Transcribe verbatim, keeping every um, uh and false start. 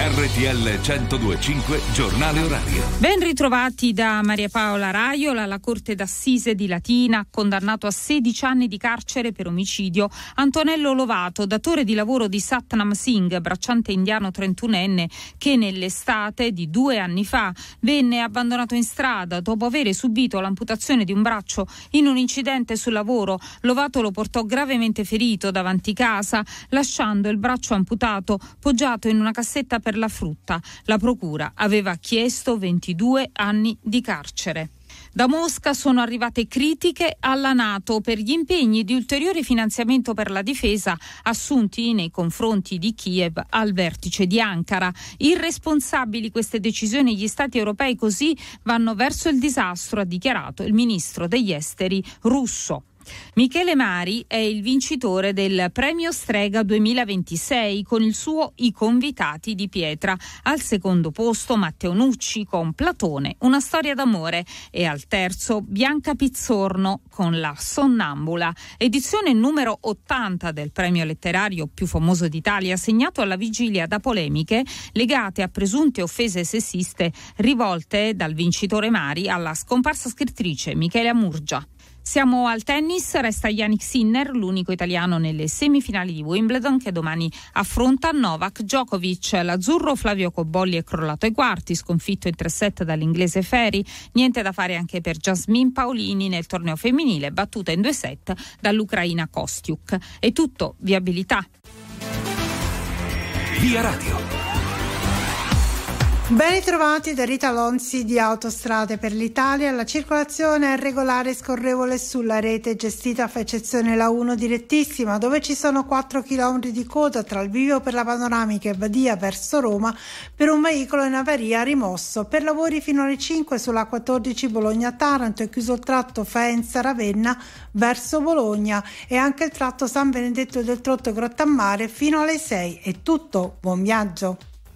R T L centodue e cinque giornale orario. Ben ritrovati da Maria Paola Raiola. La Corte d'Assise di Latina ha condannato a sedici anni di carcere per omicidio Antonello Lovato, datore di lavoro di Satnam Singh, bracciante indiano trentunenne, che nell'estate di due anni fa venne abbandonato in strada dopo aver subito l'amputazione di un braccio in un incidente sul lavoro. Lovato lo portò gravemente ferito davanti casa, lasciando il braccio amputato poggiato in una cassetta per la frutta. La procura aveva chiesto ventidue anni di carcere. Da Mosca sono arrivate critiche alla NATO per gli impegni di ulteriore finanziamento per la difesa assunti nei confronti di Kiev al vertice di Ankara. Irresponsabili queste decisioni, gli stati europei così vanno verso il disastro, ha dichiarato il ministro degli esteri russo. Michele Mari è il vincitore del Premio Strega duemilaventisei con il suo I convitati di pietra. Al secondo posto Matteo Nucci con Platone, una storia d'amore, e al terzo Bianca Pizzorno con La sonnambula. Edizione numero ottanta del premio letterario più famoso d'Italia, segnato alla vigilia da polemiche legate a presunte offese sessiste rivolte dal vincitore Mari alla scomparsa scrittrice Michela Murgia. Siamo al tennis, resta Jannik Sinner, l'unico italiano nelle semifinali di Wimbledon, che domani affronta Novak Djokovic. L'azzurro Flavio Cobolli è crollato ai quarti, sconfitto in tre set dall'inglese Ferry. Niente da fare anche per Jasmine Paolini nel torneo femminile, battuta in due set dall'ucraina Kostiuk. È tutto, viabilità. Via Radio. Ben ritrovati da Rita Lonzi di Autostrade per l'Italia. La circolazione è regolare e scorrevole sulla rete gestita a eccezione la uno direttissima, dove ci sono quattro chilometri di coda tra il bivio per la panoramica e Badia verso Roma per un veicolo in avaria rimosso. Per lavori fino alle cinque sulla quattordici Bologna-Taranto è chiuso il tratto Faenza-Ravenna verso Bologna e anche il tratto San Benedetto del Trotto Grottammare fino alle sei. È tutto, buon viaggio.